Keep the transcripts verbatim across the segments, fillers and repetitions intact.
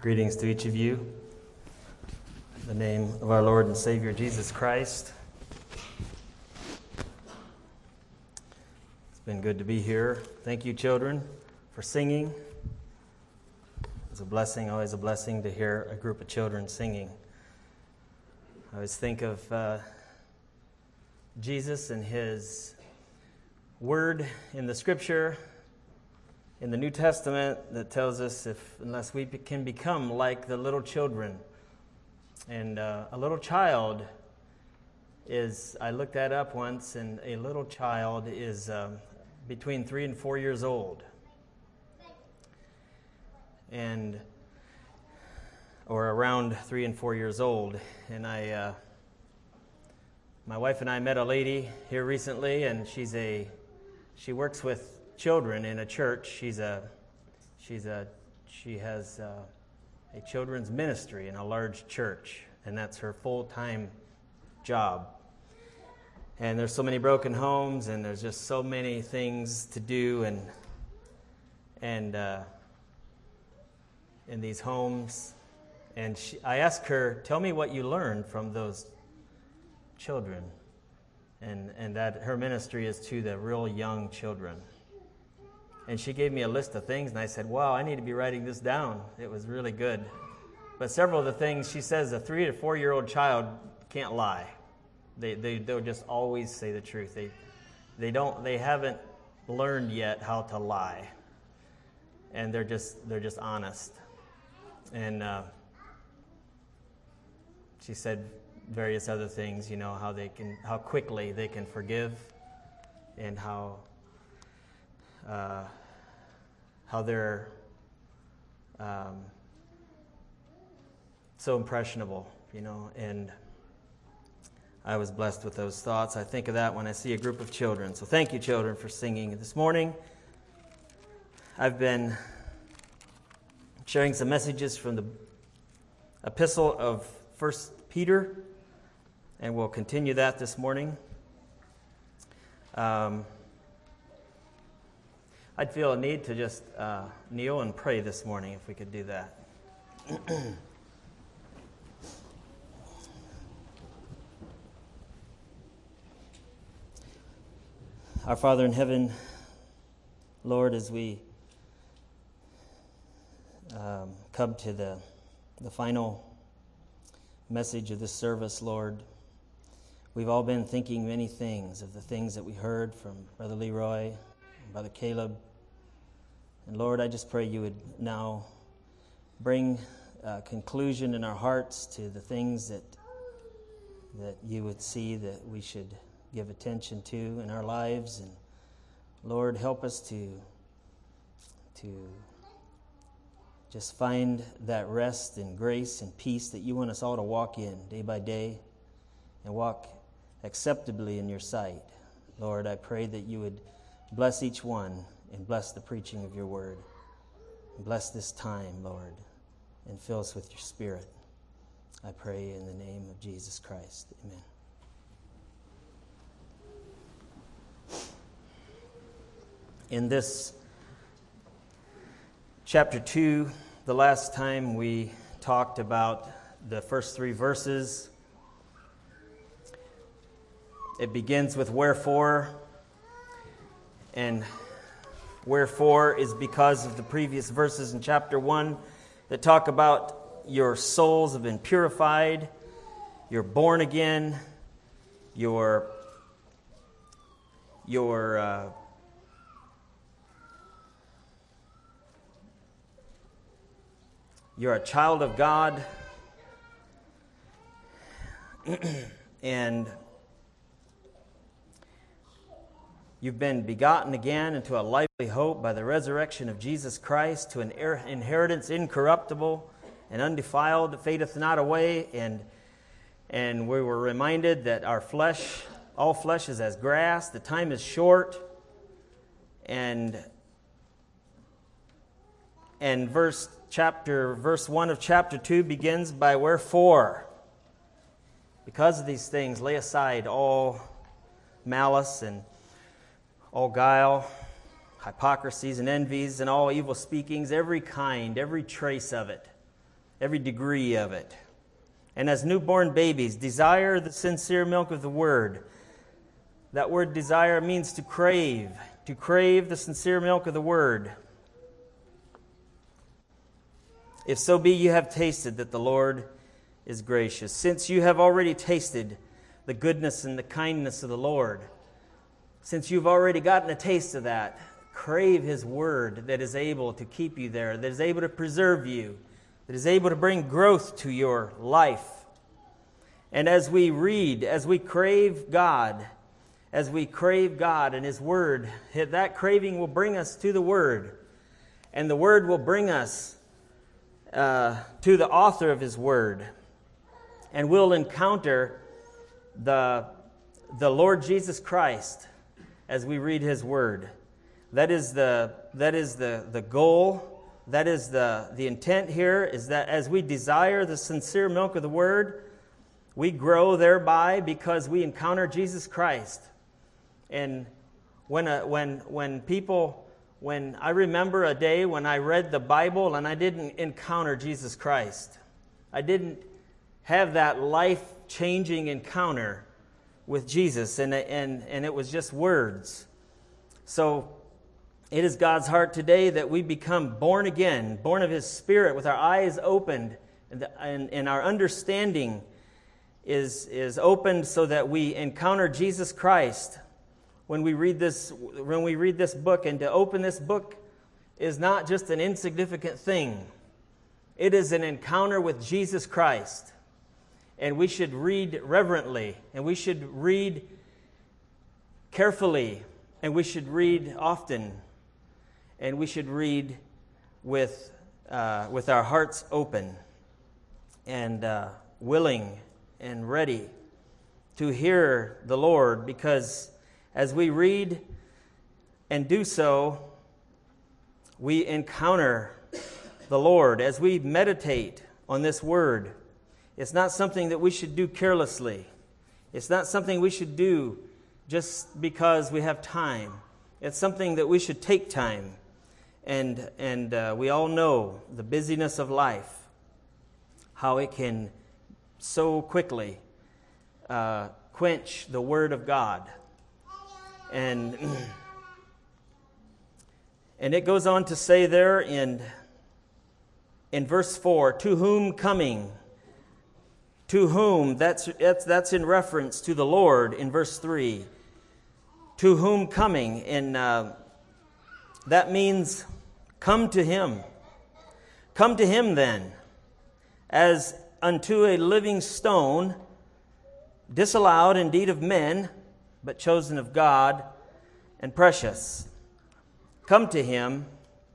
Greetings to each of you. In the name of our Lord and Savior Jesus Christ. It's been good to be here. Thank you, children, for singing. It's a blessing, always a blessing to hear a group of children singing. I always think of uh, Jesus and his word in the Scripture, in the New Testament, that tells us if unless we can become like the little children. And uh, a little child is, I looked that up once, and a little child is um, between three and four years old. And, or around three and four years old. And I, uh, my wife and I met a lady here recently, and she's a, she works with children in a church. She's a, she's a, she has a, a children's ministry in a large church, and that's her full-time job. And there's so many broken homes, and there's just so many things to do, and and uh, in these homes. And she, I asked her, "Tell me what you learned from those children," and and that her ministry is to the real young children. And she gave me a list of things, and I said, wow, I need to be writing this down. It was really good. But several of the things, she says a three to four-year-old child can't lie. They, they, they'll just always say the truth. They, they, don't, they haven't learned yet how to lie. And they're just, they're just honest. And uh, she said various other things, you know, how they can, how quickly they can forgive, and how... Uh, how they're um, so impressionable, you know, and I was blessed with those thoughts. I think of that when I see a group of children. So thank you, children, for singing. This morning, I've been sharing some messages from the epistle of First Peter, and we'll continue that this morning. Um, I'd feel a need to just uh, kneel and pray this morning if we could do that. Our Father in heaven, Lord, as we um, come to the, the final message of this service, Lord, we've all been thinking many things of the things that we heard from Brother Leroy, Brother Caleb. And Lord, I just pray you would now bring uh, conclusion in our hearts to the things that that you would see that we should give attention to in our lives. And Lord, help us to to just find that rest and grace and peace that you want us all to walk in day by day and walk acceptably in your sight. Lord, I pray that you would bless each one and bless the preaching of your word. Bless this time, Lord, and fill us with your Spirit. I pray in the name of Jesus Christ. Amen. In this chapter two, the last time we talked about the first three verses, it begins with wherefore. And wherefore is because of the previous verses in chapter one that talk about your souls have been purified, you're born again, you're, you're uh, you're a child of God, and you've been begotten again into a lively hope by the resurrection of Jesus Christ, to an inheritance incorruptible and undefiled that fadeth not away. And and we were reminded that our flesh, all flesh is as grass. The time is short. And and verse chapter verse one of chapter two begins by wherefore. Because of these things, lay aside all malice and all guile, hypocrisies and envies and all evil speakings, every kind, every trace of it. every degree of it. And as newborn babies, desire the sincere milk of the Word. That word desire means to crave, to crave the sincere milk of the Word. If so be you have tasted that the Lord is gracious. Since you have already tasted the goodness and the kindness of the Lord, since you've already gotten a taste of that, crave His Word that is able to keep you there, that is able to preserve you, that is able to bring growth to your life. And as we read, as we crave God, as we crave God and His Word, that craving will bring us to the Word. And the Word will bring us uh, to the author of His Word. And we'll encounter the, the Lord Jesus Christ as we read His Word. That is the that is the, the goal. That is the, the intent here, is that as we desire the sincere milk of the Word, we grow thereby because we encounter Jesus Christ. And when a, when when people when I remember a day when I read the Bible and I didn't encounter Jesus Christ. I didn't have that life-changing encounter with Jesus, and and and it was just words. So it is God's heart today that we become born again, born of His Spirit, with our eyes opened, and, the, and, and our understanding is, is opened so that we encounter Jesus Christ when we read this when we read this book. And to open this book is not just an insignificant thing. It is an encounter with Jesus Christ. And we should read reverently, and we should read carefully, and we should read often. And we should read with uh, with our hearts open and uh, willing and ready to hear the Lord, because as we read and do so, we encounter the Lord. As we meditate on this Word, it's not something that we should do carelessly. It's not something we should do just because we have time. It's something that we should take time. And and uh, we all know the busyness of life, how it can so quickly uh, quench the Word of God. And, and it goes on to say there in, in verse four, to whom coming, to whom, that's, that's, that's in reference to the Lord in verse three. To whom coming, and uh, that means come to Him. Come to Him then, as unto a living stone, disallowed indeed of men, but chosen of God and precious. Come to Him,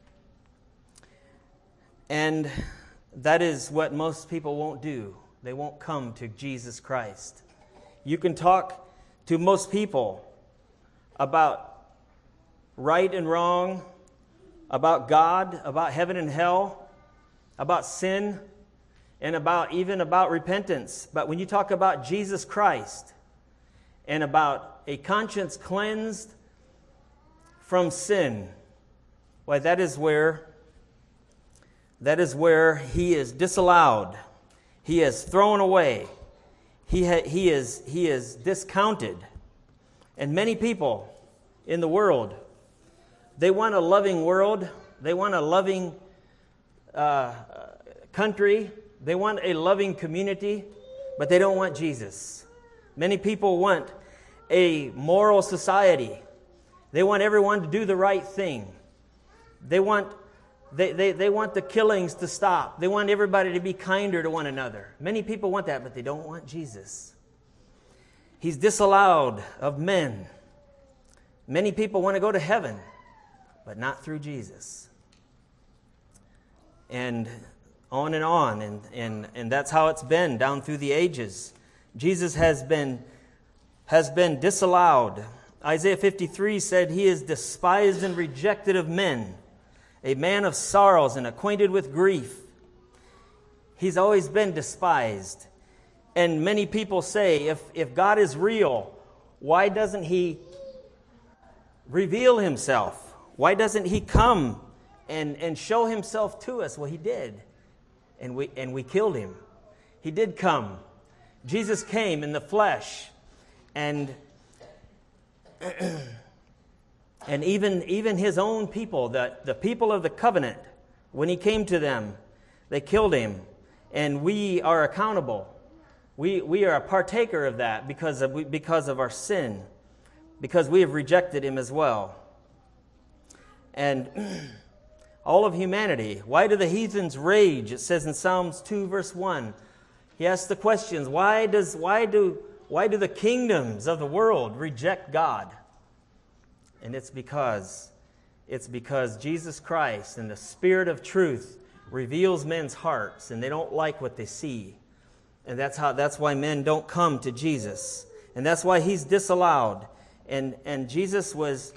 and that is what most people won't do. They won't come to Jesus Christ. You can talk to most people about right and wrong, about God, about heaven and hell, about sin, and about even about repentance. But when you talk about Jesus Christ and about a conscience cleansed from sin, why that is where that is where He is disallowed. He is thrown away. He ha- he is he is discounted. And many people in the world, they want a loving world. They want a loving uh, country. They want a loving community, but they don't want Jesus. Many people want a moral society. They want everyone to do the right thing. They want they, they, they want the killings to stop. They want everybody to be kinder to one another. Many people want that, but they don't want Jesus. He's disallowed of men. Many people want to go to heaven, but not through Jesus. And on and on, and, and, and that's how it's been down through the ages. Jesus has been, has been disallowed. Isaiah fifty-three said, He is despised and rejected of men, a man of sorrows and acquainted with grief. He's always been despised. And many people say, if, if God is real, why doesn't He reveal Himself? Why doesn't He come and, and show Himself to us? Well, He did. and we and we killed him. He did come. Jesus came in the flesh, and and even even his own people, the, the people of the covenant, when he came to them, they killed him, and we are accountable. We we are a partaker of that because of because of our sin, because we have rejected him as well. And all of humanity. Why do the heathens rage? It says in Psalms two, verse one. He asks the questions, why does why do why do the kingdoms of the world reject God? And it's because it's because Jesus Christ and the Spirit of truth reveals men's hearts, and they don't like what they see. And that's how that's why men don't come to Jesus. And that's why he's disallowed. And and Jesus was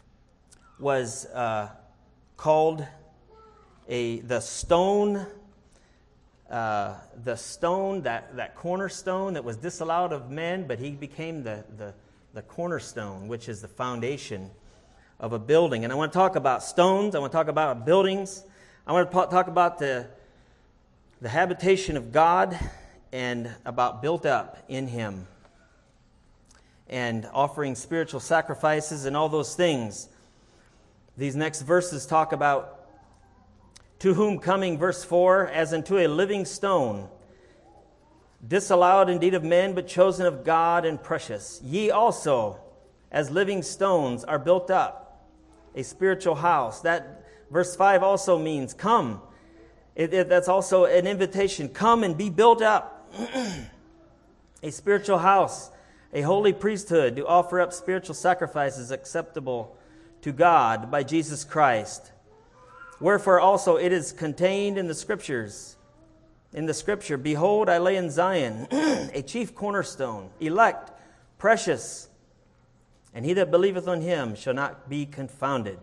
was uh, called a the stone, uh, the stone that, that cornerstone that was disallowed of men, but he became the, the the cornerstone, which is the foundation of a building. And I want to talk about stones. I want to talk about buildings. I want to talk about the the habitation of God and about built up in him and offering spiritual sacrifices and all those things. These next verses talk about to whom coming, verse four, as unto a living stone, disallowed indeed of men, but chosen of God and precious. Ye also, as living stones, are built up, a spiritual house. That verse five also means come. It, it, that's also an invitation. Come and be built up. A spiritual house, a holy priesthood to offer up spiritual sacrifices acceptable to God by Jesus Christ. Wherefore also it is contained in the Scriptures, in the Scripture, behold, I lay in Zion a chief cornerstone, elect, precious, and he that believeth on him shall not be confounded.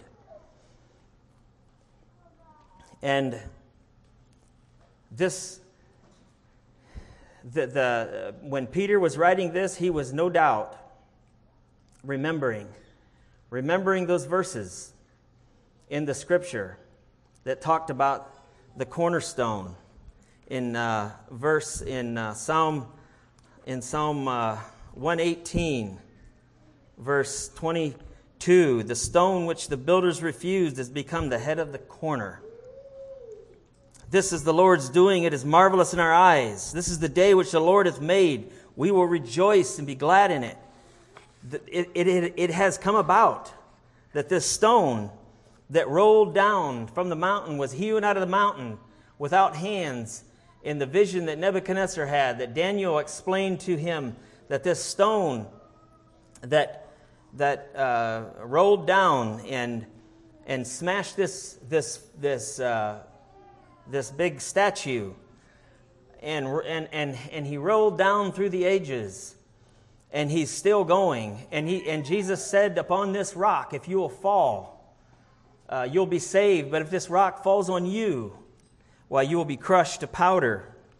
And this, the, the uh, when Peter was writing this, he was no doubt remembering, remembering those verses in the Scripture that talked about the cornerstone. In uh, verse in uh, Psalm in Psalm uh, one eighteen, verse twenty-two, the stone which the builders refused has become the head of the corner. This is the Lord's doing; it is marvelous in our eyes. This is the day which the Lord hath made; we will rejoice and be glad in it. It, it, it, it has come about that this stone that rolled down from the mountain was hewn out of the mountain without hands. In the vision that Nebuchadnezzar had, that Daniel explained to him, that this stone that that uh, rolled down and and smashed this this this uh, this big statue, and and and and he rolled down through the ages, and he's still going. And he and Jesus said, "Upon this rock, if you will fall, uh, you'll be saved. But if this rock falls on you, why, you will be crushed to powder."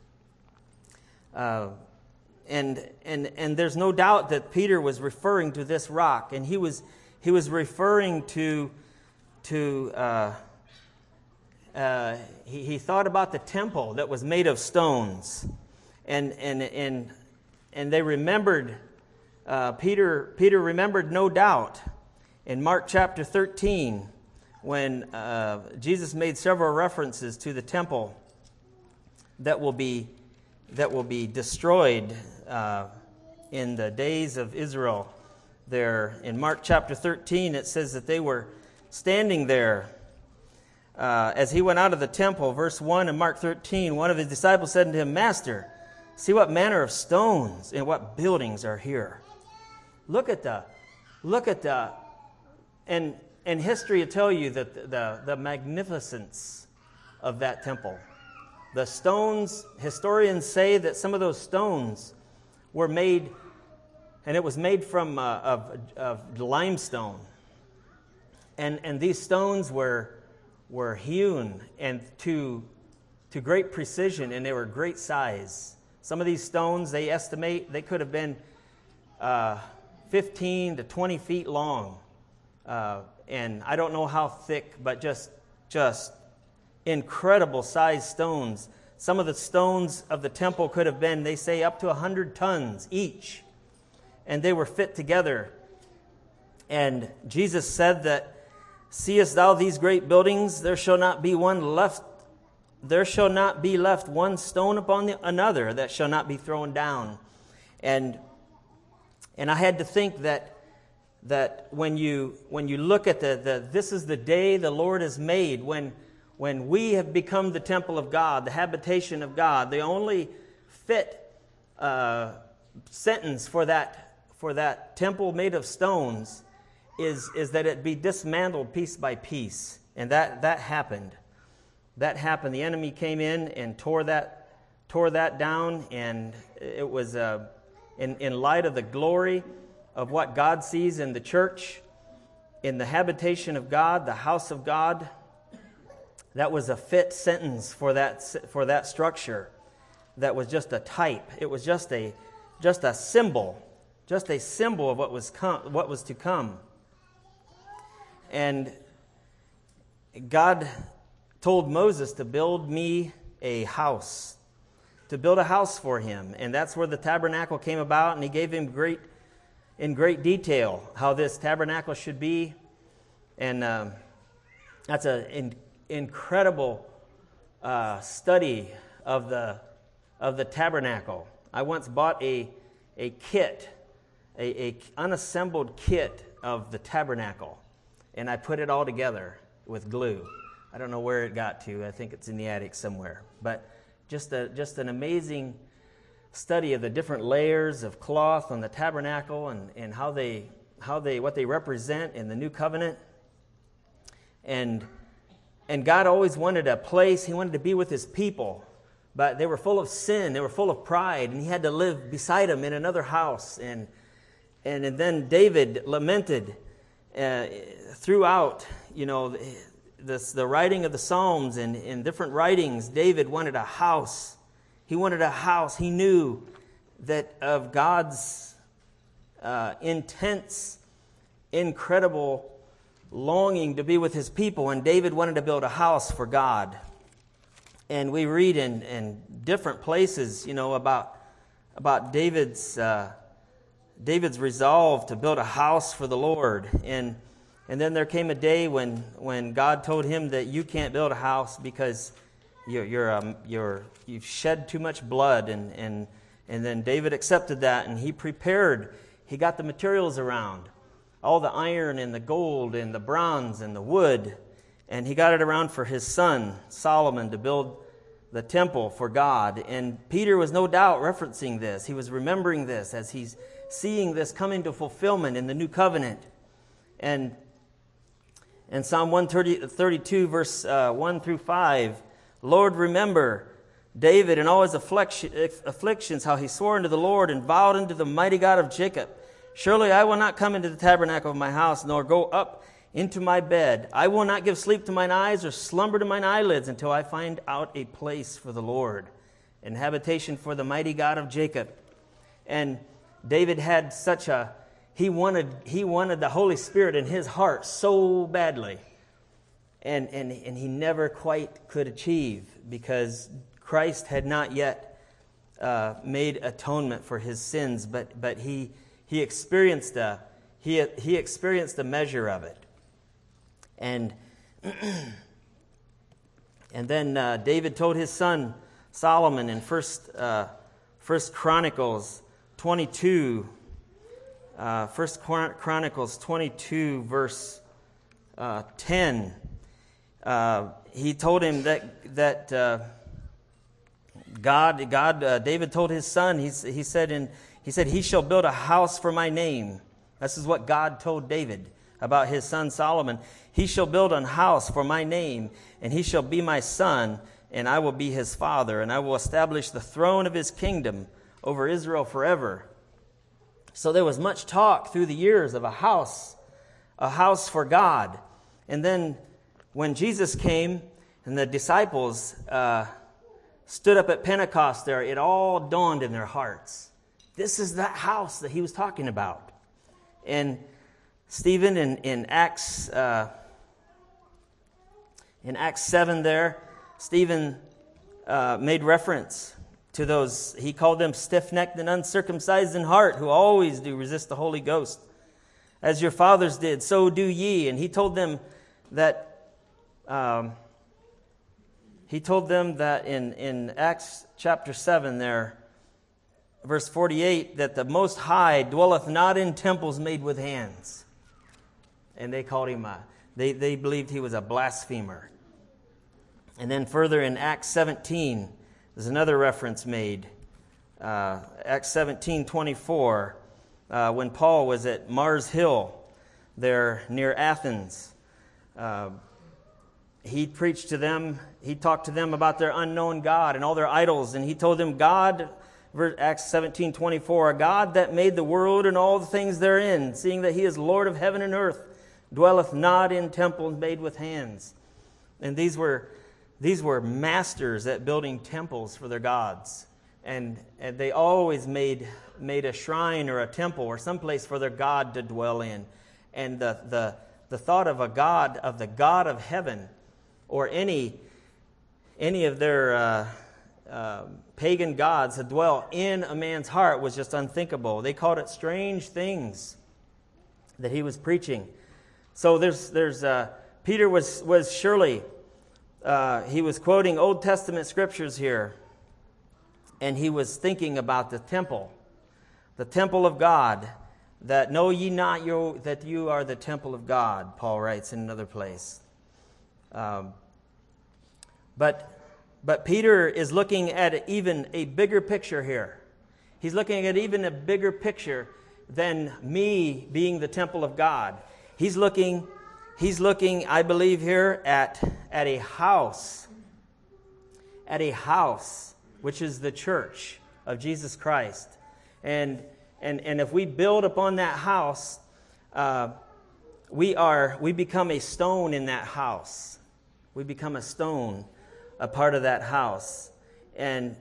Uh, and and and there's no doubt that Peter was referring to this rock, and he was he was referring to to uh, uh, he, he thought about the temple that was made of stones, and and and and they remembered. Uh, Peter Peter remembered, no doubt, in Mark chapter thirteen, when uh, Jesus made several references to the temple that will be that will be destroyed uh, in the days of Israel. There in Mark chapter thirteen, it says that they were standing there uh, as he went out of the temple. Verse one in Mark thirteen, one of his disciples said unto him, "Master, see what manner of stones and what buildings are here." Look at the, look at the, and and history will tell you that the, the, the magnificence of that temple. The stones, historians say that some of those stones were made, and it was made from uh, of, of limestone. And and these stones were were hewn and to to great precision, and they were great size. Some of these stones, they estimate, they could have been uh, fifteen to twenty feet long. Uh, and I don't know how thick, but just just incredible sized stones some of the stones of the temple could have been, they say, up to one hundred tons each. And they were fit together. And Jesus said that, "Seest thou these great buildings? There shall not be one left, there shall not be left one stone upon the, another that shall not be thrown down." And and I had to think that that when you when you look at the, the this is the day the Lord has made, when when we have become the temple of God, the habitation of God, the only fit uh, sentence for that for that temple made of stones is is that it be dismantled piece by piece. And that that happened. That happened. The enemy came in and tore that tore that down, and it was uh, in in light of the glory of what God sees in the church, in the habitation of God, the house of God. That was a fit sentence for that for that structure. That was just a type. It was just a just a symbol, just a symbol of what was com- what was to come. And God told Moses to build me a house, to build a house for him. And that's where the tabernacle came about, and he gave him great, in great detail how this tabernacle should be. And um, that's an in, incredible uh, study of the of the tabernacle. I once bought a a kit, a, a unassembled kit of the tabernacle, and I put it all together with glue. I don't know where it got to. I think it's in the attic somewhere. But just a just an amazing study of the different layers of cloth on the tabernacle, and, and how they how they what they represent in the new covenant. And and God always wanted a place. He wanted to be with his people, but they were full of sin. They were full of pride, and he had to live beside them in another house. And and, and then David lamented uh, throughout, you know, This, the writing of the Psalms and in different writings. David wanted a house. He wanted a house. He knew that of God's uh, intense, incredible longing to be with his people, and David wanted to build a house for God. And we read in, in different places, you know, about about David's uh, David's resolve to build a house for the Lord. And And then there came a day when, when God told him that you can't build a house because you're, you're, um, you're, you've shed too much blood. And, and, and then David accepted that, and he prepared. He got the materials around, all the iron and the gold and the bronze and the wood. And he got it around for his son, Solomon, to build the temple for God. And Peter was no doubt referencing this. He was remembering this as he's seeing this coming to fulfillment in the new covenant. And And Psalm one thirty-two, verse uh, one through five, "Lord, remember David and all his afflictions, how he swore unto the Lord and vowed unto the mighty God of Jacob. Surely I will not come into the tabernacle of my house, nor go up into my bed. I will not give sleep to mine eyes or slumber to mine eyelids until I find out a place for the Lord, an habitation for the mighty God of Jacob." And David had such a He wanted he wanted the Holy Spirit in his heart so badly. And, and, and he never quite could achieve because Christ had not yet uh, made atonement for his sins, but but he he experienced a he he experienced a measure of it. And and then uh, David told his son Solomon in First uh, First Chronicles twenty-two. Uh, First Chronicles twenty-two, verse uh, ten. Uh, he told him that that uh, God, God, uh, David told his son. He he said in he said he shall build a house for my name. This is what God told David about his son Solomon. He shall build a house for my name, and he shall be my son, and I will be his father, and I will establish the throne of his kingdom over Israel forever. So there was much talk through the years of a house, a house for God. And then when Jesus came and the disciples uh, stood up at Pentecost there, it all dawned in their hearts. This is that house that he was talking about. And Stephen in, in Acts uh, in Acts seven there, Stephen uh, made reference to those. He called them stiff-necked and uncircumcised in heart, who always do resist the Holy Ghost. As your fathers did, so do ye. And he told them that um, he told them that in, in Acts chapter seven there, verse forty-eight, that the Most High dwelleth not in temples made with hands. And they called him a, they, they believed he was a blasphemer. And then further in Acts seventeen, there's another reference made. Uh, Acts seventeen twenty-four, uh, when Paul was at Mars Hill there near Athens. Uh, he preached to them, he talked to them about their unknown God and all their idols, and he told them, God, Acts seventeen twenty-four, a God that made the world and all the things therein, seeing that he is Lord of heaven and earth, dwelleth not in temples made with hands. And these were these were masters at building temples for their gods. And, and they always made made a shrine or a temple or someplace for their God to dwell in. And the the the thought of a God, of the God of heaven, or any any of their uh, uh, pagan gods to dwell in a man's heart was just unthinkable. They called it strange things that he was preaching. So there's there's uh, Peter was was surely uh, he was quoting Old Testament scriptures here, and he was thinking about the temple, the temple of God. That know ye not you that you are the temple of God, Paul writes in another place. Um, but but Peter is looking at even a bigger picture here. He's looking at even a bigger picture than me being the temple of God. He's looking, he's looking, I believe, here at, at a house, at a house, which is the church of Jesus Christ. And and and if we build upon that house, uh, we are we become a stone in that house. We become a stone, a part of that house. And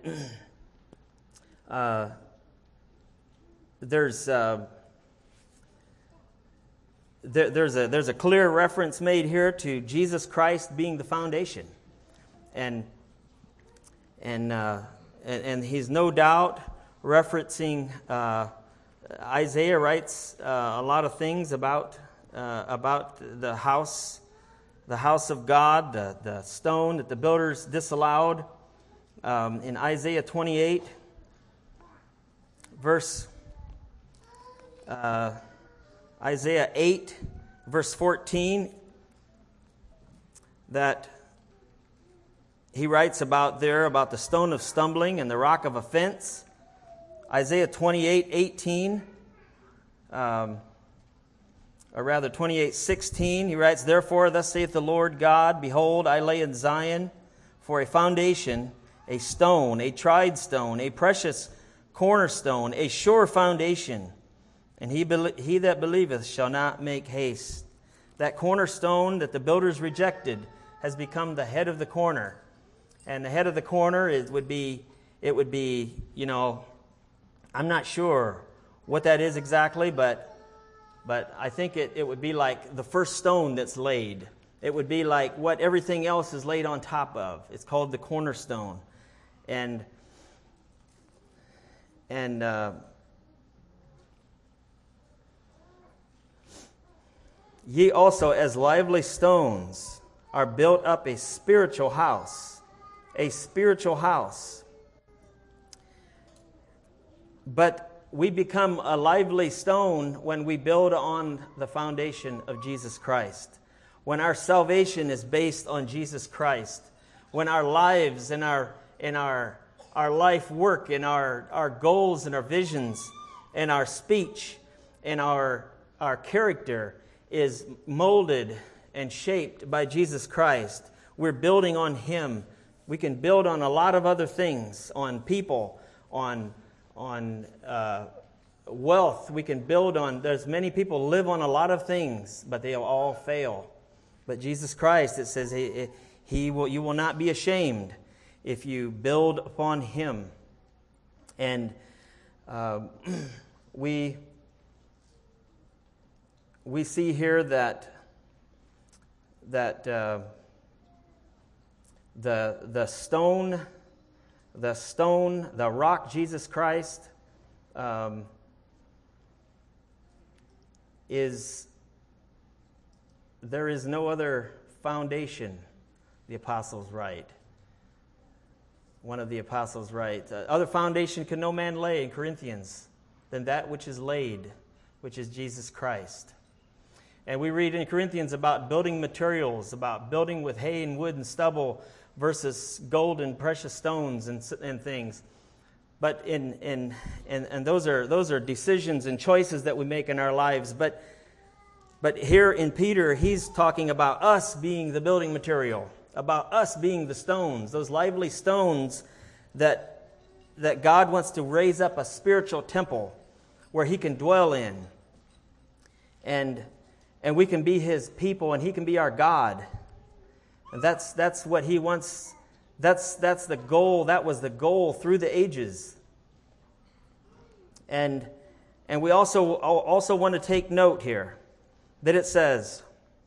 uh, there's. Uh, There, there's a there's a clear reference made here to Jesus Christ being the foundation, and and uh, and, and he's no doubt referencing. Uh, Isaiah writes uh, a lot of things about uh, about the house, the house of God, the the stone that the builders disallowed. Um, in Isaiah twenty-eight, verse. Uh, Isaiah eight, verse fourteen, that he writes about there, about the stone of stumbling and the rock of offense. Isaiah twenty-eight, eighteen, um, or rather twenty-eight, sixteen, he writes, Therefore, thus saith the Lord God, Behold, I lay in Zion for a foundation, a stone, a tried stone, a precious cornerstone, a sure foundation. And he, he that believeth shall not make haste. That cornerstone that the builders rejected has become the head of the corner. And the head of the corner is, would be, it would be, you know, I'm not sure what that is exactly, but but I think it, it would be like the first stone that's laid. It would be like what everything else is laid on top of. It's called the cornerstone. And, and, uh, Ye also, as lively stones, are built up a spiritual house, a spiritual house. But we become a lively stone when we build on the foundation of Jesus Christ. When our salvation is based on Jesus Christ. When our lives and our and our our life work and our, our goals and our visions and our speech and our our character is molded and shaped by Jesus Christ. We're building on Him. We can build on a lot of other things, on people, on on uh, wealth. We can build on, there's many people live on a lot of things, but they'll all fail. But Jesus Christ, it says, he, he will, you will not be ashamed if you build upon Him. And uh, we... We see here that that uh, the the stone the stone, the rock, Jesus Christ, um, is, there is no other foundation, the apostles write. One of the apostles write, uh, other foundation can no man lay, in Corinthians, than that which is laid, which is Jesus Christ. And we read in Corinthians about building materials, about building with hay and wood and stubble versus gold and precious stones and, and things. But in in and, and those are those are decisions and choices that we make in our lives. But but here in Peter, he's talking about us being the building material, about us being the stones, those lively stones that that God wants to raise up a spiritual temple where he can dwell in. And and we can be his people and he can be our God. And that's that's what he wants. That's that's the goal. That was the goal through the ages. And and we also also want to take note here that it says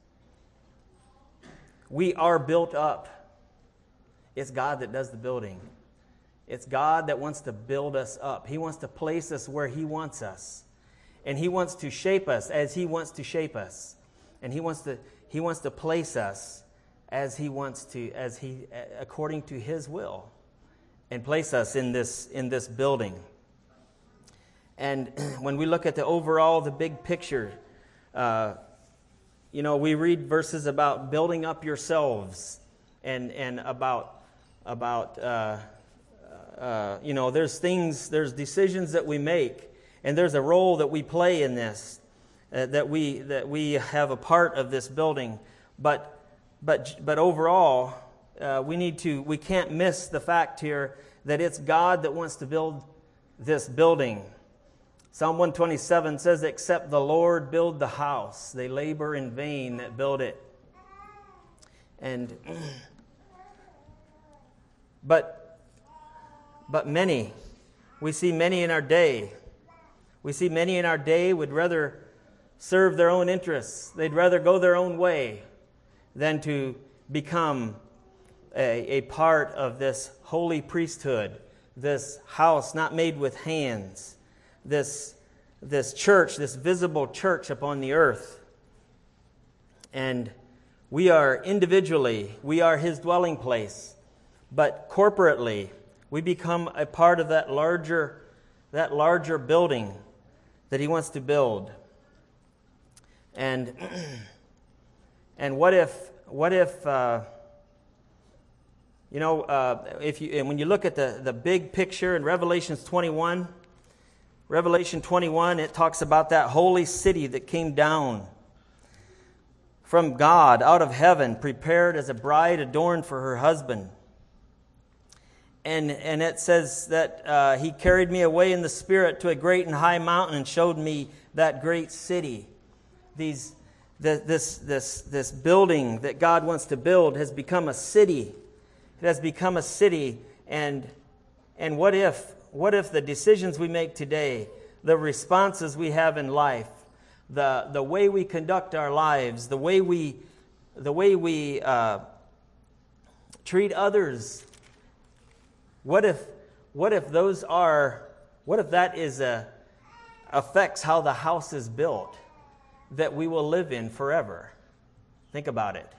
we are built up. It's God that does the building. It's God that wants to build us up. He wants to place us where he wants us. And he wants to shape us as he wants to shape us. And he wants to he wants to place us as he wants to, as he, according to his will, and place us in this in this building. And when we look at the overall, the big picture, uh, you know, we read verses about building up yourselves, and and about about uh, uh, you know, there's things, there's decisions that we make, and there's a role that we play in this, uh, that we that we have a part of this building, but. But but overall, uh, we need to we can't miss the fact here that it's God that wants to build this building. Psalm one twenty-seven says, "Except the Lord build the house, they labor in vain that build it." And but but many, we see many in our day. We see many in our day would rather serve their own interests. They'd rather go their own way than to become a, a part of this holy priesthood, this house not made with hands, this, this church, this visible church upon the earth. And we are individually, we are his dwelling place, but corporately, we become a part of that larger, that larger building that he wants to build. And And what if, what if, uh, you know, uh, if you, and when you look at the, the big picture in Revelation twenty-one, Revelation twenty-one, it talks about that holy city that came down from God out of heaven, prepared as a bride adorned for her husband. And and it says that uh, he carried me away in the Spirit to a great and high mountain and showed me that great city. These The, this this this building that God wants to build has become a city. It has become a city, and and what if what if the decisions we make today, the responses we have in life, the the way we conduct our lives, the way we the way we uh, treat others, what if what if those are what if that is a affects how the house is built that we will live in forever? Think about it.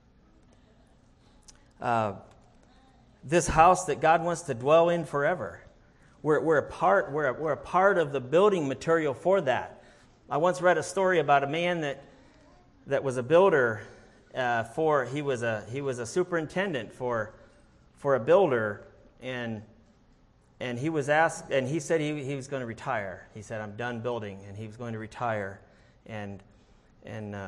Uh, this house that God wants to dwell in forever. We're, we're, a part, we're, a, we're a part of the building material for that. I once read a story about a man that that was a builder uh, for, he was a he was a superintendent for for a builder, and and he was asked, and he said he, he was going to retire. He said, "I'm done building," and he was going to retire. And and uh,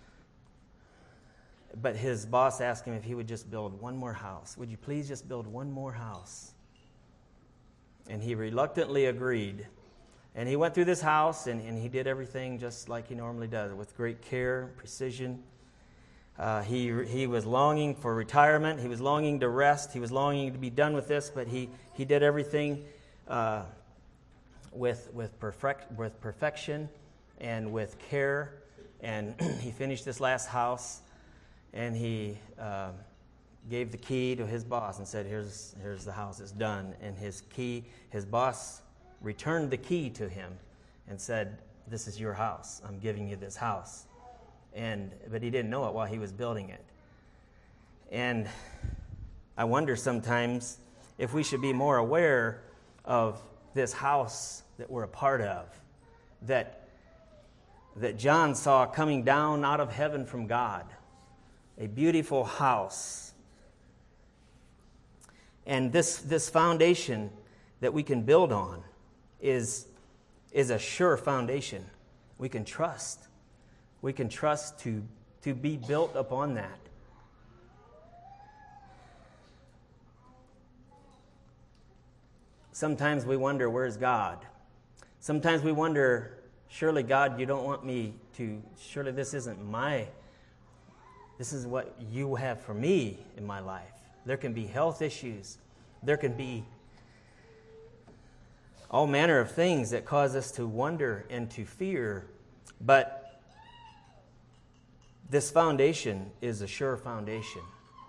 but his boss asked him if he would just build one more house. Would you please just build one more house? And he reluctantly agreed. And he went through this house, and, and he did everything just like he normally does, with great care, precision. Uh, he he was longing for retirement. He was longing to rest. He was longing to be done with this. But he he did everything uh, with with perfect with perfection and with care, and he finished this last house, and he uh, gave the key to his boss and said, here's, here's the house, it's done. And his key, his boss returned the key to him and said, this is your house. I'm giving you this house. And but he didn't know it while he was building it. And I wonder sometimes if we should be more aware of this house that we're a part of, that, that John saw coming down out of heaven from God, a beautiful house. And this, this foundation that we can build on is, is a sure foundation. We can trust. We can trust to, to be built upon that. Sometimes we wonder, where's God? Sometimes we wonder, surely God, you don't want me to, surely this isn't my, this is what you have for me in my life. There can be health issues. There can be all manner of things that cause us to wonder and to fear. But this foundation is a sure foundation.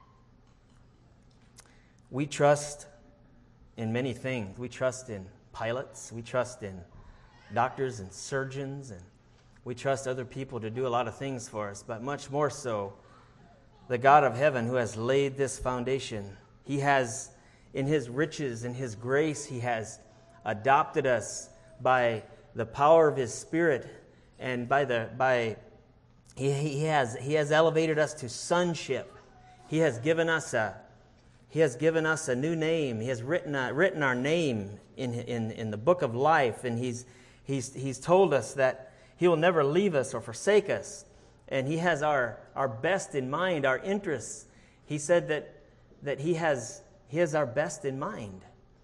We trust in many things. We trust in pilots. We trust in doctors and surgeons. And we trust other people to do a lot of things for us. But much more so, the God of heaven who has laid this foundation. He has, in his riches, in his grace, he has adopted us by the power of his Spirit, and by the by he, he has he has elevated us to sonship. He has given us a he has given us a new name. He has written a, written our name in in in the book of life, and he's he's he's told us that he will never leave us or forsake us. And he has our, our best in mind, our interests. He said that, that he has he has our best in mind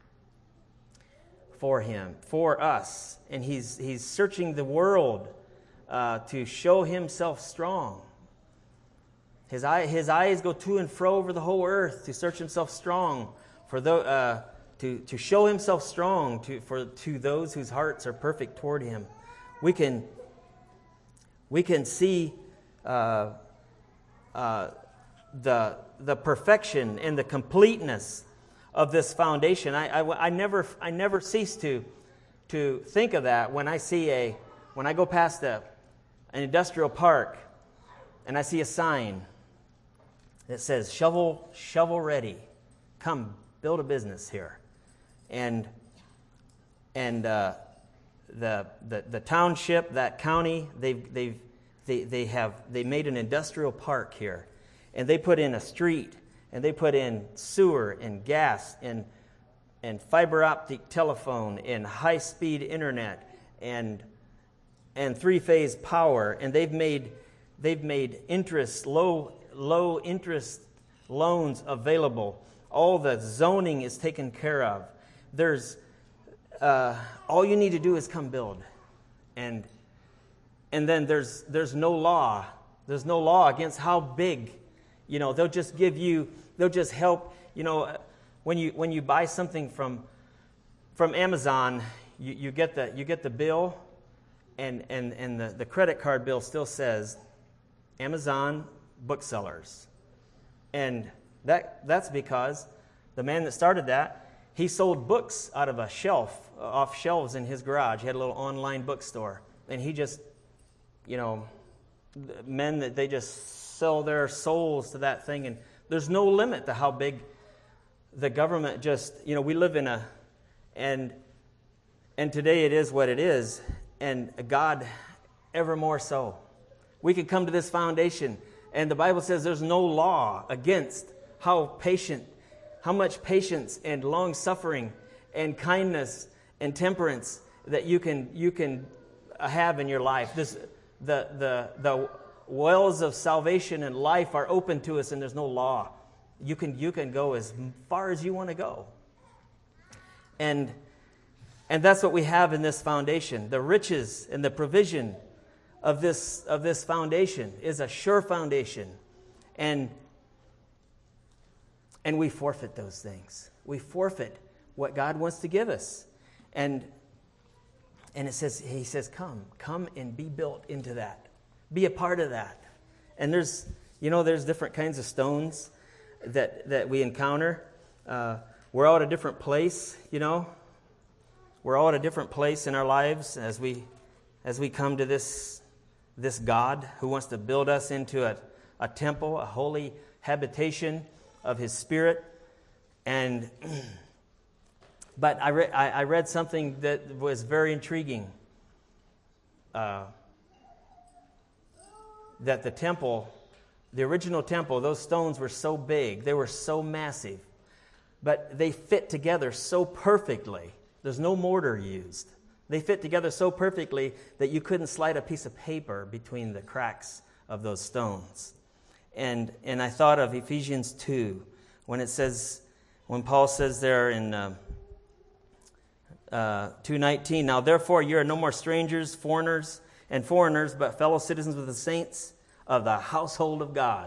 for him, for us. And he's he's searching the world uh, to show himself strong. His eye, his eyes go to and fro over the whole earth to search himself strong, for the, uh, to to show himself strong to for to those whose hearts are perfect toward him. We can we can see. Uh, uh, the the perfection and the completeness of this foundation. I, I, I never I never cease to to think of that when I see a when I go past a an industrial park and I see a sign that says shovel shovel ready, come build a business here, and and uh, the the the township, that county, they've they've They they have they made an industrial park here, and they put in a street, and they put in sewer and gas and and fiber optic telephone and high speed internet and and three phase power, and they've made they've made interest low low interest loans available. All the zoning is taken care of. There's uh, all you need to do is come build, and. And then there's there's no law. There's no law against how big. You know, they'll just give you, they'll just help. You know, when you when you buy something from from Amazon, you, you get the you get the bill, and and, and the, the credit card bill still says Amazon booksellers. And that that's because the man that started that, he sold books out of a shelf, off shelves in his garage. He had a little online bookstore, and he just You know, men that they just sell their souls to that thing, and there's no limit to how big the government just, you know, we live in a, and and today it is what it is, and God ever more so. We could come to this foundation, and the Bible says there's no law against how patient, how much patience and long suffering and kindness and temperance that you can you can have in your life. This The, the the wells of salvation and life are open to us, and there's no law. You can you can go as far as you want to go. And and that's what we have in this foundation. The riches and the provision of this of this foundation is a sure foundation. And and we forfeit those things. We forfeit what God wants to give us. And And it says, he says, come, come and be built into that. Be a part of that. And there's, you know, there's different kinds of stones. that that we encounter. Uh, we're all at a different place, you know. We're all at a different place in our lives as we as we come to this this God who wants to build us into a, a temple, a holy habitation of His Spirit. And but I, re- I, I read something that was very intriguing. Uh, that the temple, the original temple, those stones were so big, they were so massive, but they fit together so perfectly. There's no mortar used. They fit together so perfectly that you couldn't slide a piece of paper between the cracks of those stones. And and I thought of Ephesians two, when it says, when Paul says there in uh, uh, two nineteen, now therefore you are no more strangers, foreigners, and foreigners, but fellow citizens with the saints of the household of God,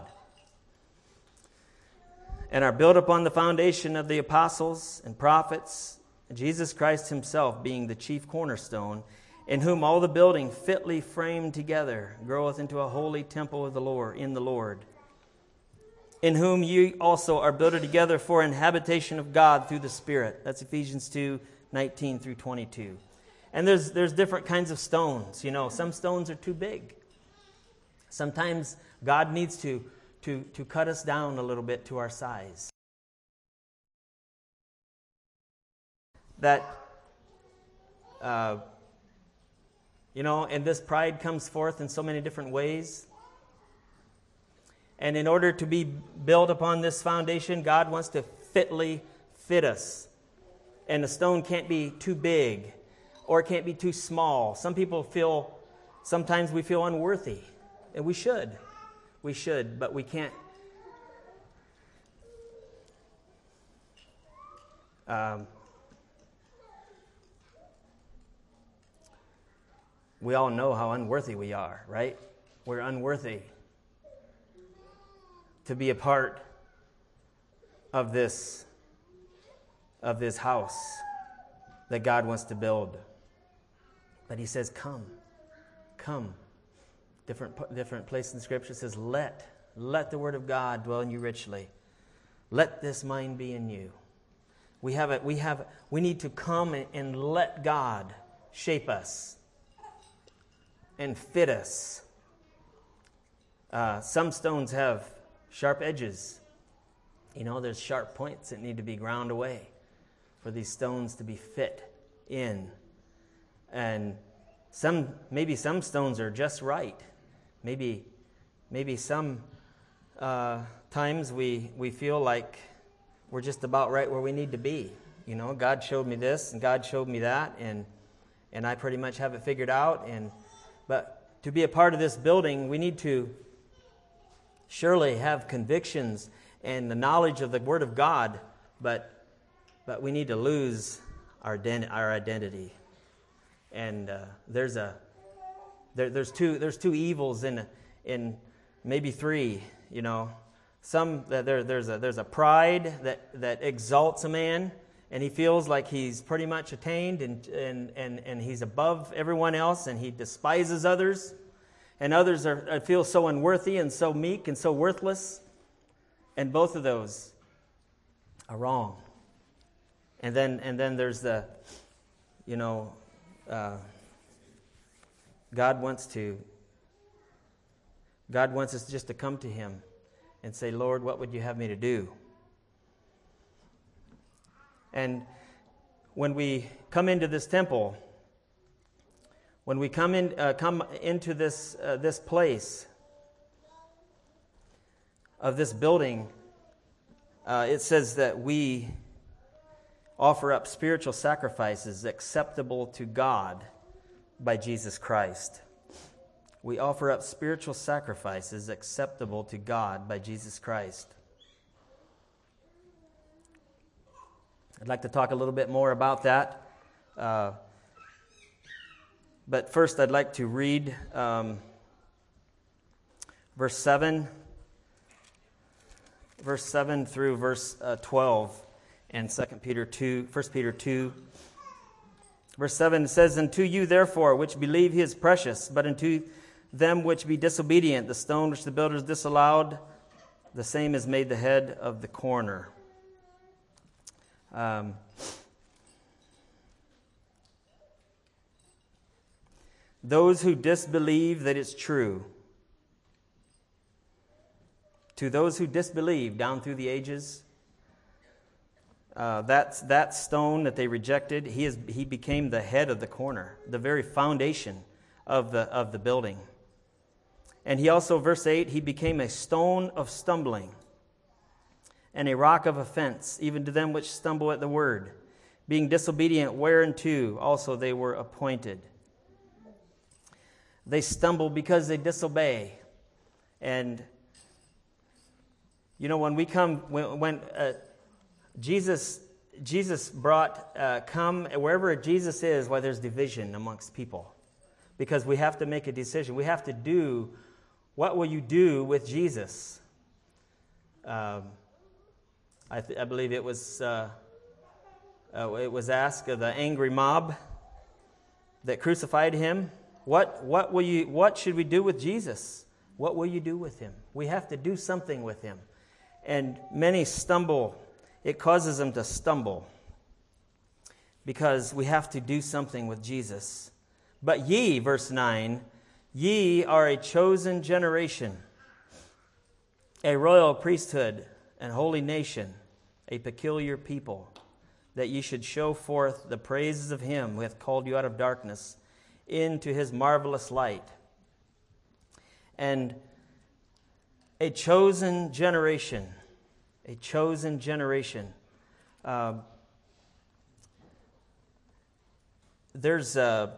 and are built upon the foundation of the apostles and prophets, Jesus Christ Himself being the chief cornerstone, in whom all the building fitly framed together groweth into a holy temple of the Lord, in the Lord, in whom ye also are built together for an habitation of God through the Spirit. That's Ephesians two nineteen through twenty-two. And there's there's different kinds of stones. You know, some stones are too big. Sometimes God needs to to to cut us down a little bit to our size. That, uh, you know, and this pride comes forth in so many different ways. And in order to be built upon this foundation, God wants to fitly fit us. And the stone can't be too big, or it can't be too small. Some people feel, sometimes we feel unworthy, and we should. We should, but we can't. Um, We all know how unworthy we are, right? We're unworthy to be a part of this, of this house that God wants to build. But He says, come, come. Different, different place in Scripture says, let, let the Word of God dwell in you richly. Let this mind be in you. We have it. We have. We need to come and, and let God shape us and fit us. Uh, some stones have sharp edges. You know, there's sharp points that need to be ground away for these stones to be fit in. And some, maybe some stones are just right. Maybe, maybe some uh, times we we feel like we're just about right where we need to be. You know, God showed me this and God showed me that, and and I pretty much have it figured out. And but to be a part of this building, we need to surely have convictions and the knowledge of the Word of God, but but we need to lose our den- our identity. And uh, there's a there, there's two there's two evils in in maybe three. You know, some that there there's a there's a pride that that exalts a man, and he feels like he's pretty much attained, and and and and he's above everyone else, and he despises others, and others are feel so unworthy and so meek and so worthless, and both of those are wrong. And then and then there's the, you know. Uh, God wants to, God wants us just to come to Him and say, Lord, what would you have me to do? And when we come into this temple, when we come in, uh, come into this uh, this place of this building, uh, it says that we offer up spiritual sacrifices acceptable to God by Jesus Christ. We offer up spiritual sacrifices acceptable to God by Jesus Christ. I'd like to talk a little bit more about that. Uh, but first, I'd like to read um, verse seven, verse seven through verse uh, twelve. And Second Peter two, First Peter two, verse seven says, "Unto you therefore which believe He is precious, but unto them which be disobedient, the stone which the builders disallowed, the same is made the head of the corner. Um, those who disbelieve that it's true. To those who disbelieve down through the ages, uh, that's that stone that they rejected, he is he became the head of the corner, the very foundation of the of the building. And he also, verse eight, he became a stone of stumbling and a rock of offense, even to them which stumble at the word, being disobedient whereunto also they were appointed. They stumble because they disobey. And, you know, when we come, when, when uh, Jesus Jesus brought, uh, come, wherever Jesus is, why there's division amongst people. Because we have to make a decision. We have to do, what will you do with Jesus? Um, I, th- I believe it was uh, uh, it was asked of the angry mob that crucified him. What what will you? What should we do with Jesus? What will you do with him? We have to do something with him. And many stumble. It causes them to stumble because we have to do something with Jesus. But ye, verse nine, ye are a chosen generation, a royal priesthood, and holy nation, a peculiar people, that ye should show forth the praises of him who hath called you out of darkness into his marvelous light. And a chosen generation, a chosen generation. Um, there's a,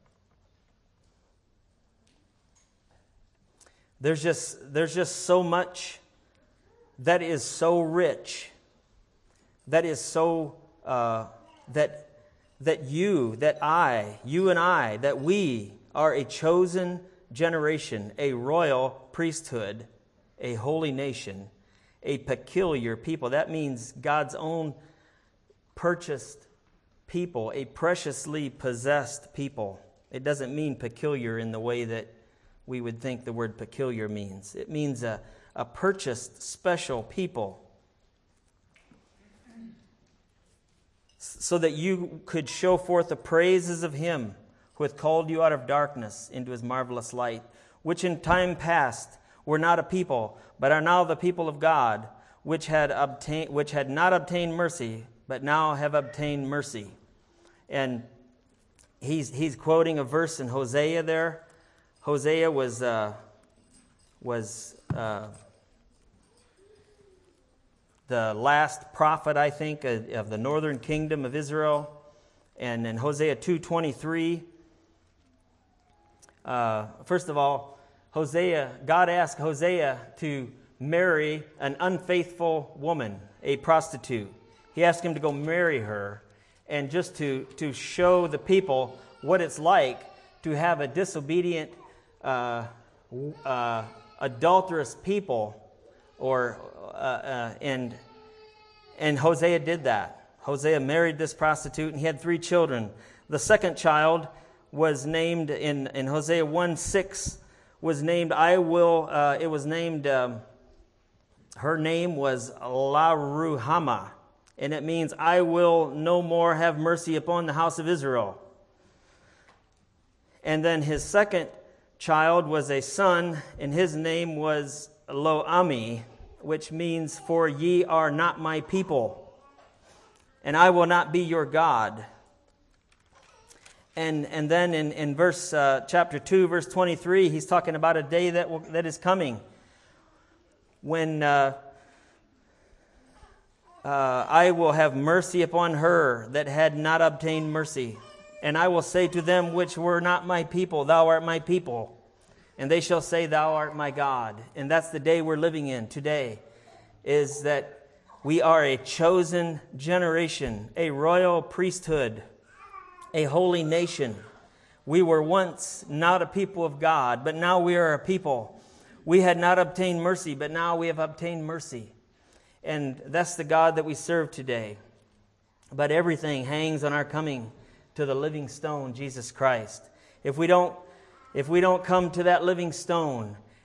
there's just there's just so much that is so rich, that is so uh, that that you, that I, you and I, that we are a chosen generation, a royal priesthood, a holy nation, a peculiar people. That means God's own purchased people, a preciously possessed people. It doesn't mean peculiar in the way that we would think the word peculiar means. It means a, a purchased special people. So that you could show forth the praises of him who hath called you out of darkness into his marvelous light, which in time past were not a people, but are now the people of God, which had obtained, which had not obtained mercy, but now have obtained mercy. And he's he's quoting a verse in Hosea there. Hosea was uh, was uh, the last prophet, I think, of, of the northern kingdom of Israel. And in Hosea two twenty-three, uh, first of all, Hosea, God asked Hosea to marry an unfaithful woman, a prostitute. He asked him to go marry her, and just to, to show the people what it's like to have a disobedient, uh, uh, adulterous people, or uh, uh, and and Hosea did that. Hosea married this prostitute, and he had three children. The second child was named in in Hosea one six. Was named, I will, uh, it was named, um, her name was La-Ruhamah, and it means, I will no more have mercy upon the house of Israel. And then his second child was a son, and his name was Lo-Ami, which means, for ye are not my people, and I will not be your God. And and then in, in verse uh, chapter two, verse twenty-three, he's talking about a day that will, that is coming when uh, uh, I will have mercy upon her that had not obtained mercy. And I will say to them which were not my people, thou art my people. And they shall say, thou art my God. And that's the day we're living in today, is that we are a chosen generation, a royal priesthood, a holy nation. We were once not a people of God, but now we are a people. We had not obtained mercy, but now we have obtained mercy. And that's the God that we serve today. But everything hangs on our coming to the living stone, Jesus Christ. If we don't, if we don't come to that living stone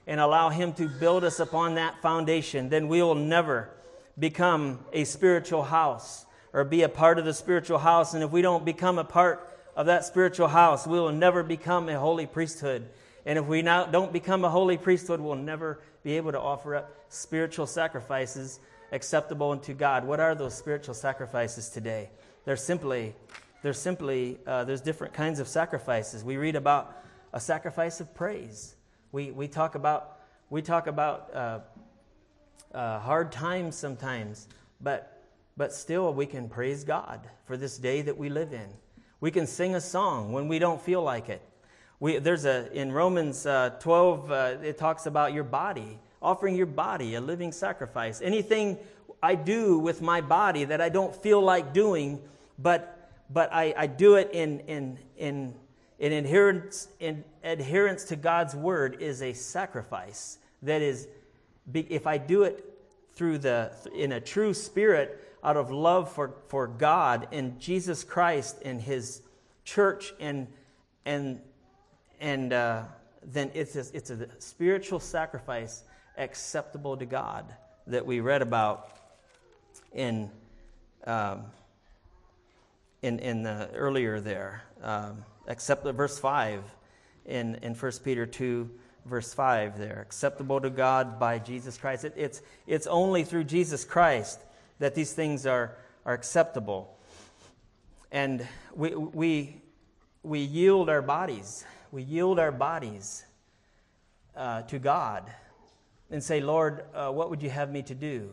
and allow Him to build us upon that foundation, then we will never become a spiritual house or be a part of the spiritual house. And if we don't become a part of that spiritual house, we will never become a holy priesthood. And if we now don't become a holy priesthood, we'll never be able to offer up spiritual sacrifices acceptable unto God. What are those spiritual sacrifices today? They're simply, they're simply, uh, there's different kinds of sacrifices. We read about a sacrifice of praise. We we talk about we talk about uh, uh, hard times sometimes, but but still we can praise God for this day that we live in. We can sing a song when we don't feel like it. We there's a in Romans uh, twelve uh, it talks about your body, offering your body a living sacrifice. Anything I do with my body that I don't feel like doing, but but I, I do it in in in in adherence in adherence to God's word is a sacrifice. That is, if I do it through the in a true spirit, out of love for, for God and Jesus Christ and His church, and and and uh, then it's a, it's a spiritual sacrifice acceptable to God that we read about in um, in in the earlier there, um, except verse five in in First Peter two. Verse five there, acceptable to God by Jesus Christ. It, it's it's only through Jesus Christ that these things are, are acceptable. And we we we yield our bodies. We yield our bodies uh, to God and say, Lord, uh, what would you have me to do?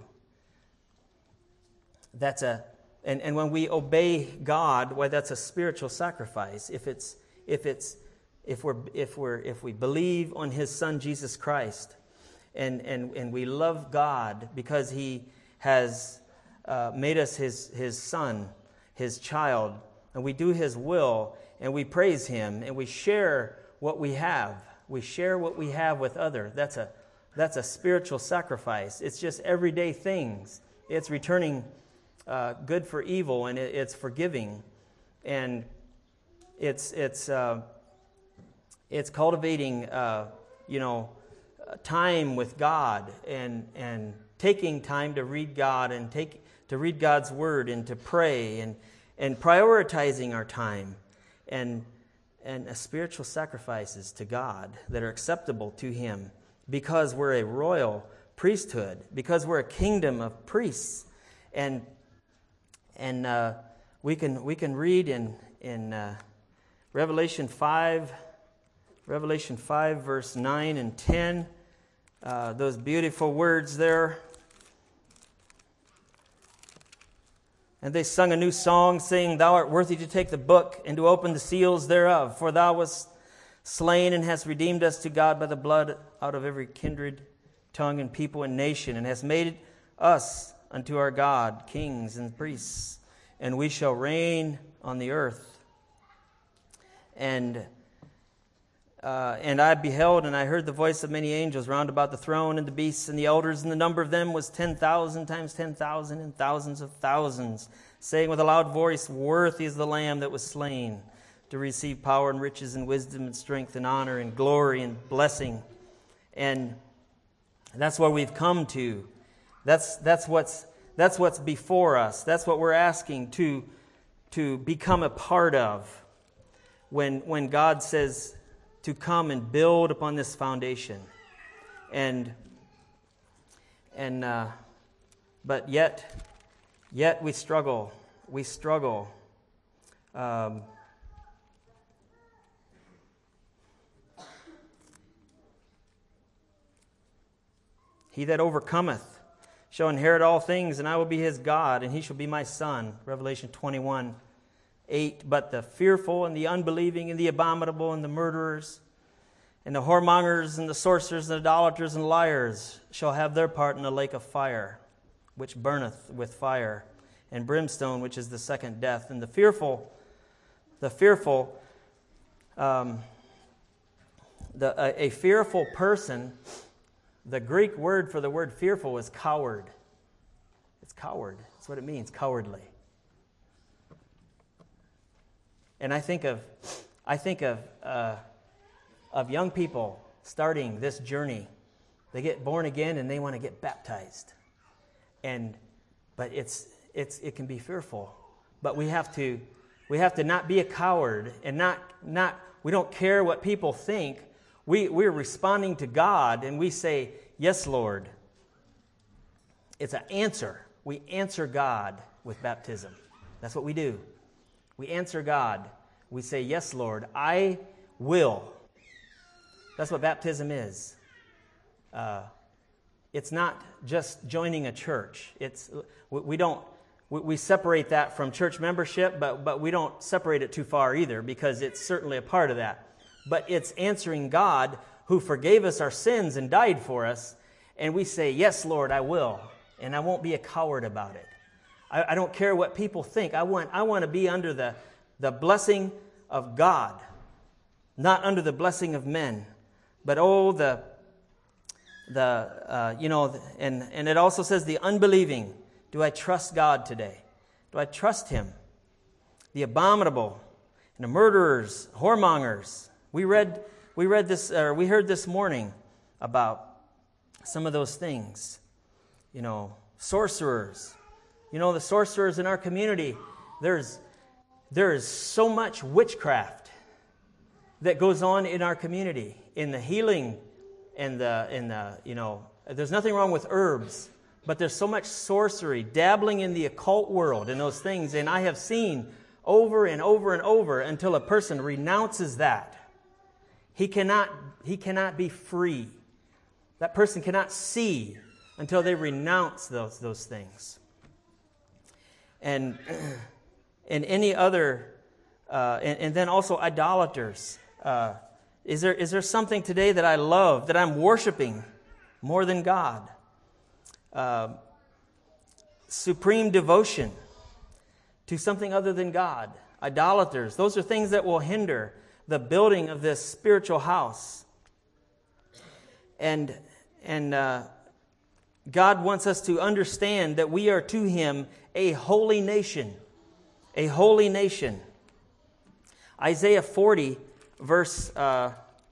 That's a and, and when we obey God, well, that's a spiritual sacrifice. If it's if it's if we're if we're if we believe on His Son Jesus Christ, and and, and we love God because He has Uh, made us his his son, his child, and we do His will, and we praise Him, and we share what we have. We share what we have with others. That's a that's a spiritual sacrifice. It's just everyday things. It's returning uh, good for evil, and it, it's forgiving, and it's it's uh, it's cultivating uh, you know time with God, and and taking time to read God and take. to read God's word and to pray, and and prioritizing our time, and and uh, spiritual sacrifices to God that are acceptable to Him, because we're a royal priesthood, because we're a kingdom of priests, and and uh, we can we can read in in uh, Revelation five, Revelation five verse nine and ten, uh, those beautiful words there. And they sung a new song, saying, Thou art worthy to take the book and to open the seals thereof. For Thou wast slain and hast redeemed us to God by the blood out of every kindred, tongue, and people and nation, and hast made us unto our God kings and priests, and we shall reign on the earth. And uh, and I beheld, and I heard the voice of many angels round about the throne, and the beasts, and the elders, and the number of them was ten thousand times ten thousand, and thousands of thousands, saying with a loud voice, Worthy is the Lamb that was slain, to receive power and riches and wisdom and strength and honor and glory and blessing. And that's where we've come to. That's that's what's that's what's before us. That's what we're asking to to become a part of. When when God says to come and build upon this foundation, and and uh, but yet yet we struggle. We struggle. Um, He that overcometh shall inherit all things, and I will be his God, and he shall be my son. Revelation twenty-one, eight. But the fearful and the unbelieving and the abominable and the murderers and the whoremongers and the sorcerers and idolaters and liars shall have their part in the lake of fire, which burneth with fire, and brimstone, which is the second death. And the fearful, the fearful, um, the a, a fearful person. The Greek word for the word fearful is coward. It's coward. That's what it means, cowardly. And I think of, I think of, uh, of young people starting this journey They get born again and they want to get baptized. And but it's it's it can be fearful. But we have to we have to not be a coward and not not we don't care what people think. We we're responding to God and we say, "Yes, Lord." It's an answer. We answer God with baptism. That's what we do. We answer God. We say, "Yes, Lord, I will." That's what baptism is. Uh, it's not just joining a church. It's we, we don't we, we separate that from church membership, but but we don't separate it too far either, because it's certainly a part of that. But it's answering God, who forgave us our sins and died for us, and we say, "Yes, Lord, I will," and I won't be a coward about it. I, I don't care what people think. I want I want to be under the the blessing of God, not under the blessing of men. But oh, the the uh, you know, and and it also says the unbelieving. Do I trust God today? Do I trust Him? The abominable, and the murderers, whoremongers. We read we read this or we heard this morning about some of those things. You know, sorcerers. You know, the sorcerers in our community. There's there is so much witchcraft that goes on in our community, in the healing and the in the you know, there's nothing wrong with herbs, but there's so much sorcery, dabbling in the occult world and those things. And I have seen over and over and over until a person renounces that. He cannot he cannot be free. That person cannot see until they renounce those those things. And and any other uh, and, and then also idolaters. Uh, is there is there something today that I love, that I'm worshiping more than God? Uh, supreme devotion to something other than God. Idolaters. Those are things that will hinder the building of this spiritual house. And and uh, God wants us to understand that we are to Him a holy nation. A holy nation. Isaiah forty, verse uh,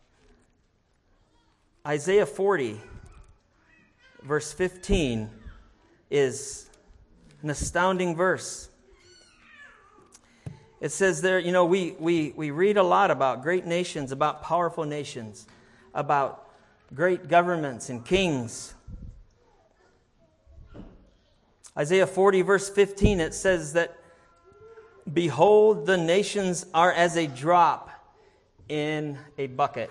Isaiah forty, verse fifteen is an astounding verse. It says there, you know, we, we, we read a lot about great nations, about powerful nations, about great governments and kings. Isaiah forty, verse fifteen, it says that, "Behold, the nations are as a drop in a bucket."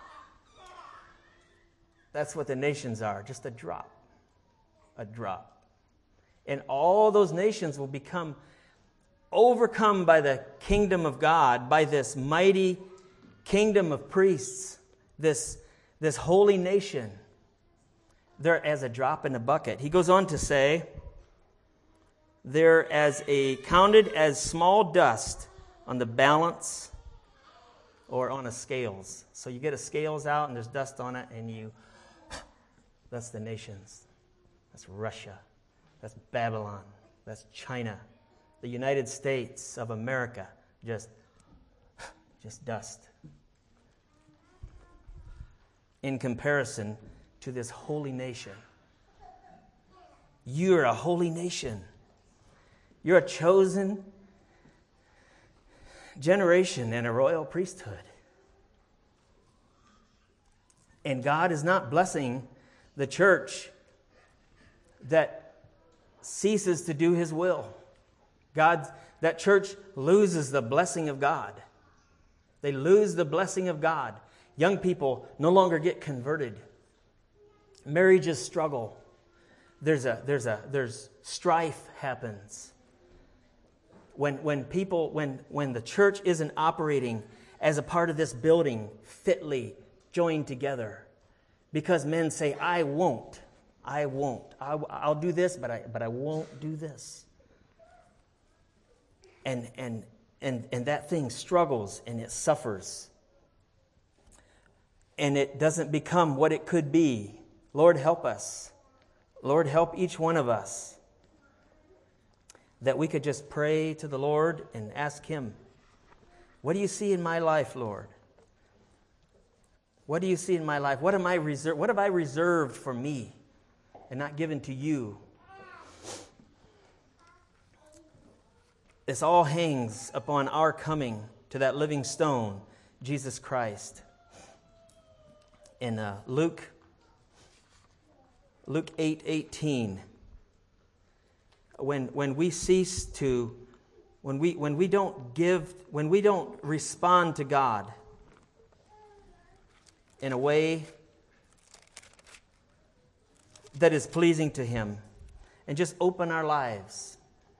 That's what the nations are, just a drop. A drop. And all those nations will become overcome by the kingdom of God, by this mighty kingdom of priests, this, this holy nation. They're as a drop in a bucket. He goes on to say, they're as a counted as small dust on the balance or on a scales. So you get a scales out and there's dust on it, and you, that's the nations. That's Russia. That's Babylon. That's China. The United States of America. Just, just dust. In comparison to this holy nation. You're a holy nation. You're a chosen generation and a royal priesthood. And God is not blessing the church that ceases to do His will. God, that church loses the blessing of God. They lose the blessing of God. Young people no longer get converted. Marriages struggle. There's a there's a there's strife happens. When when people when when the church isn't operating as a part of this building, fitly joined together, because men say, "I won't, I won't, I, I'll do this, but I but I won't do this," and and and and that thing struggles and it suffers, and it doesn't become what it could be. Lord, help us. Lord, help each one of us. That we could just pray to the Lord and ask Him, "What do you see in my life, Lord? What do you see in my life? What am I reserved? What have I reserved for me and not given to you? This all hangs upon our coming to that living stone, Jesus Christ. In uh, Luke, Luke eight eighteen, when when we cease to, when we when we don't give, when we don't respond to God in a way that is pleasing to Him, and just open our lives.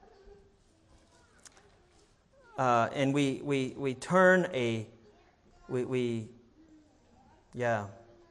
Uh, and we, we we turn a, we, we yeah.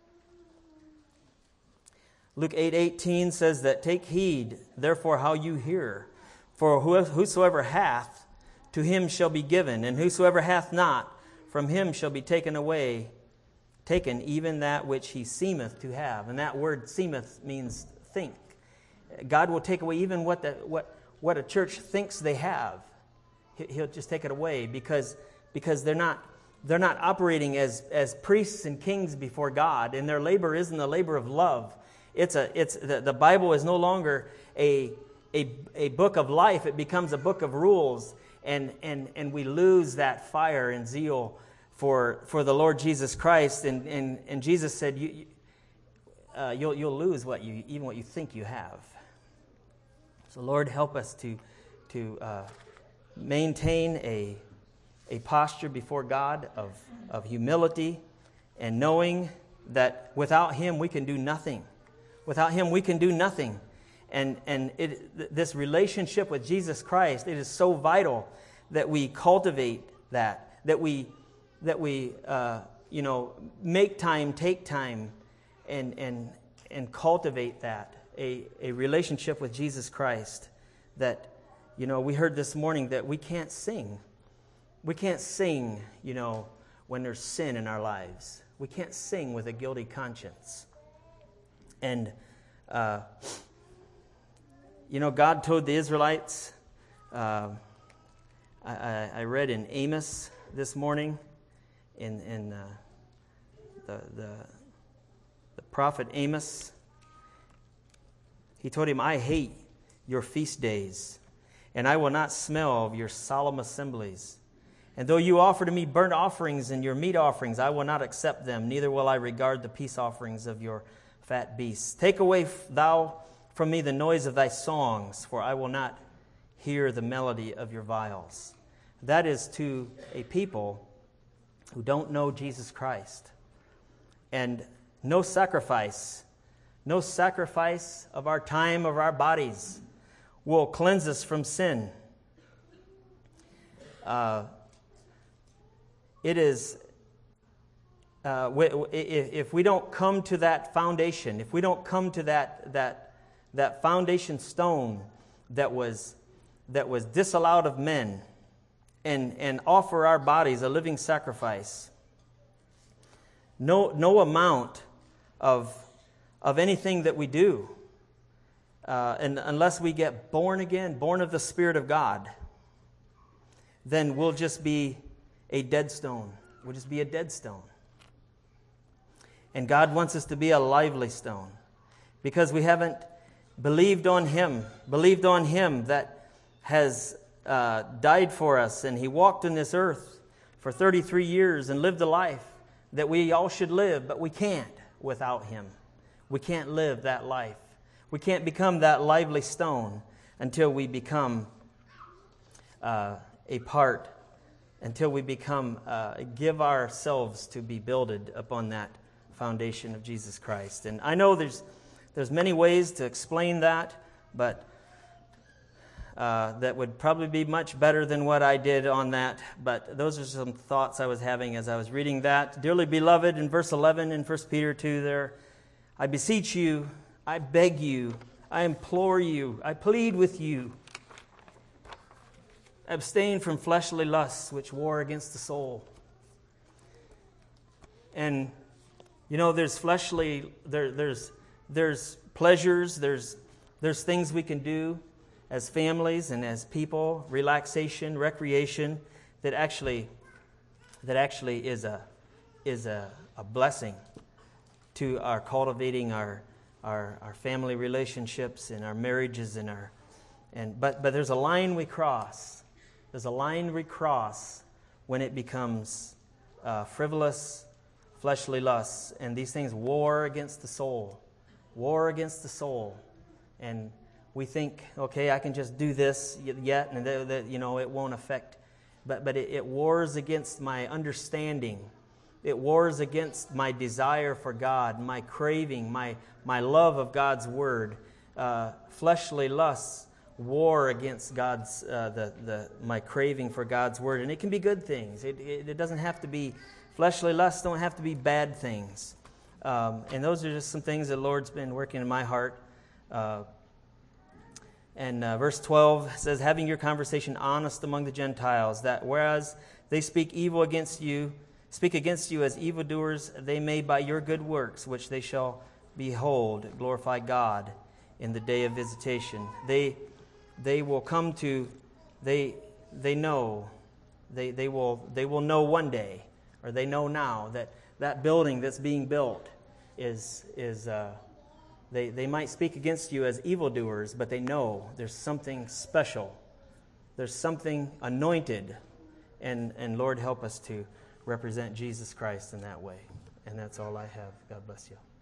Luke eight eighteen says that, "Take heed, therefore, how you hear. For whosoever hath, to him shall be given, and whosoever hath not, from him shall be taken away, taken even that which he seemeth to have." And that word "seemeth" means think. God will take away even what the, what what a church thinks they have. He'll just take it away because because they're not they're not operating as as priests and kings before God, and their labor isn't the labor of love. It's a it's the, the Bible is no longer a a a book of life. It becomes a book of rules, and and and we lose that fire and zeal for for the Lord Jesus Christ. And and, and Jesus said, you, you uh, you'll you'll lose what you even what you think you have. So Lord, help us to to uh, maintain a a posture before God of of humility, and knowing that without Him we can do nothing. Without Him we can do nothing. And and it, this relationship with Jesus Christ, it is so vital that we cultivate that, that we that we uh, you know make time, take time, and and and cultivate that a a relationship with Jesus Christ. That you know we heard this morning that we can't sing, we can't sing you know when there's sin in our lives. We can't sing with a guilty conscience. And, uh, you know, God told the Israelites, uh, I, I read in Amos this morning, in, in uh, the, the, the prophet Amos, he told him, "I hate your feast days, and I will not smell of your solemn assemblies. And though you offer to me burnt offerings and your meat offerings, I will not accept them, neither will I regard the peace offerings of your fat beasts. Take away thou from me the noise of thy songs, for I will not hear the melody of your viols." That is to a people who don't know Jesus Christ. And no sacrifice, no sacrifice of our time, of our bodies, will cleanse us from sin. Uh, it is... Uh, if we don't come to that foundation, if we don't come to that that that foundation stone that was that was disallowed of men, and and offer our bodies a living sacrifice, no no amount of of anything that we do, uh, and unless we get born again, born of the Spirit of God, then we'll just be a dead stone. We'll just be a dead stone. And God wants us to be a lively stone, because we haven't believed on Him, believed on Him that has uh, died for us, and He walked in this earth for thirty-three years and lived a life that we all should live, but we can't without Him. We can't live that life. We can't become that lively stone until we become uh, a part, until we become, uh, give ourselves to be builded upon that foundation of Jesus Christ. And I know there's there's many ways to explain that, but uh, that would probably be much better than what I did on that. But those are some thoughts I was having as I was reading that. Dearly beloved, in verse eleven in First Peter two there, "I beseech you, I beg you, I implore you, I plead with you, abstain from fleshly lusts which war against the soul." And you know, there's fleshly, there, there's there's pleasures, there's there's things we can do as families and as people, relaxation, recreation, that actually that actually is a is a, a blessing to our cultivating our, our our family relationships and our marriages and our and but but there's a line we cross. There's a line we cross when it becomes uh, frivolous, fleshly lusts, and these things war against the soul, war against the soul, and we think, okay, I can just do this yet, and that, that you know it won't affect, but but it, it wars against my understanding. It wars against my desire for God, my craving, my my love of God's Word. Uh, fleshly lusts war against God's uh, the the my craving for God's Word, and it can be good things. It it, it doesn't have to be fleshly lusts. Don't have to be bad things. Um, and those are just some things the Lord's been working in my heart. Uh, and uh, verse twelve says, "Having your conversation honest among the Gentiles, that whereas they speak evil against you, speak against you as evildoers, they may by your good works, which they shall behold, glorify God in the day of visitation." They they will come to they they know they they will they will know one day, or they know now, that that building that's being built is is uh, they they might speak against you as evildoers, but they know there's something special, there's something anointed, and and Lord, help us to represent Jesus Christ in that way. And that's all I have. God bless you.